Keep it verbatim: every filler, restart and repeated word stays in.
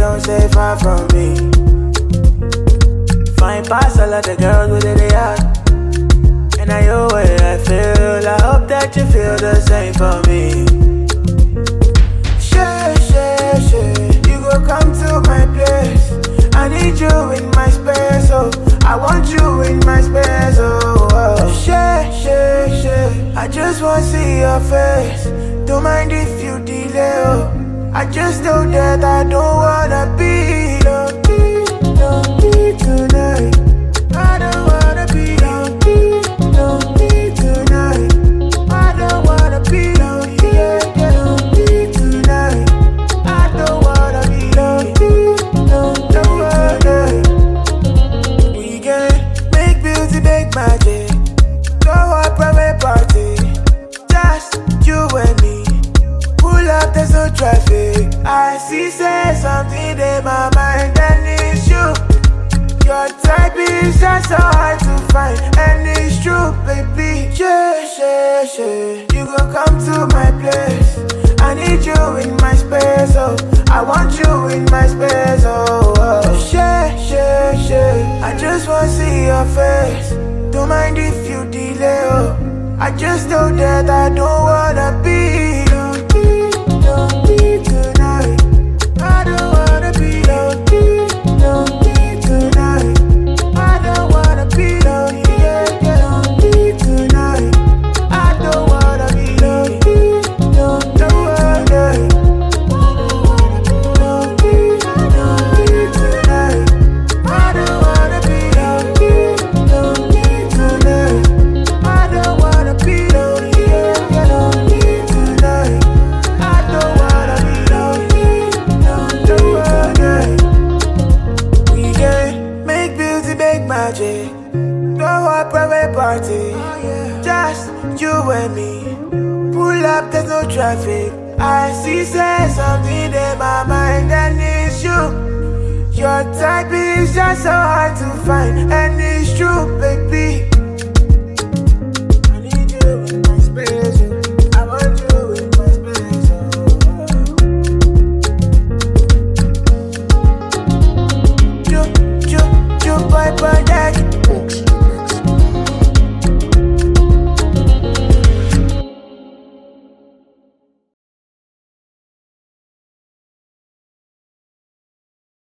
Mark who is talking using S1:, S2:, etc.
S1: don't stay far from me. Fine past all of the girls with it, they are. And I know what I feel. I hope that you feel the same for me. Share, share, share. You go come to my place. I need you in my space, oh. I want you in my space, oh, oh. Share, share, share. I just wanna see your face. Don't mind if you delay, oh. I just know that I don't wanna be lonely, lonely tonight. I don't wanna be lonely, lonely tonight. I don't wanna be lonely, yeah, yeah, lonely tonight. I don't wanna be lonely, lonely. We can make beauty, make magic. Go a private party, just you and me. Pull up, there's no traffic. I see, say something in my mind, and it's you. Your type is just so hard to find, and it's true, baby. Yeah, yeah, yeah. You gon' come to my place. I need you in my space, oh. I want you in my space, oh, oh. Yeah, yeah, yeah. I just wanna see your face. Don't mind if you delay, oh. I just know that I don't wanna be lonely, lonely tonight. I don't wanna be lonely, lonely tonight. I don't wanna be lonely, yeah, yeah, lonely tonight. I don't wanna be lonely, lonely, lonely, lonely tonight. I don't wanna be lonely, lonely tonight. I don't wanna be lonely, yeah, yeah, lonely tonight. I don't wanna be lonely, lonely. We can make beauty, make magic. Go a private party, just you and me. Pull up, there's no traffic. I see, say something in my mind, and it's you. Your type is just so hard to find, and it's true, baby.